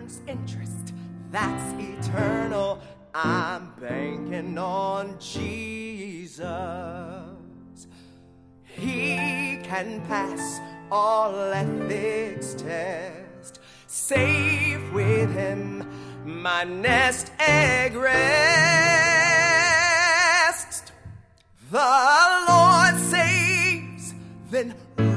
earns interest, that's eternal. I'm banking on Jesus. He can pass all ethics test. Safe with him, my nest egg rests. The Lord saves, then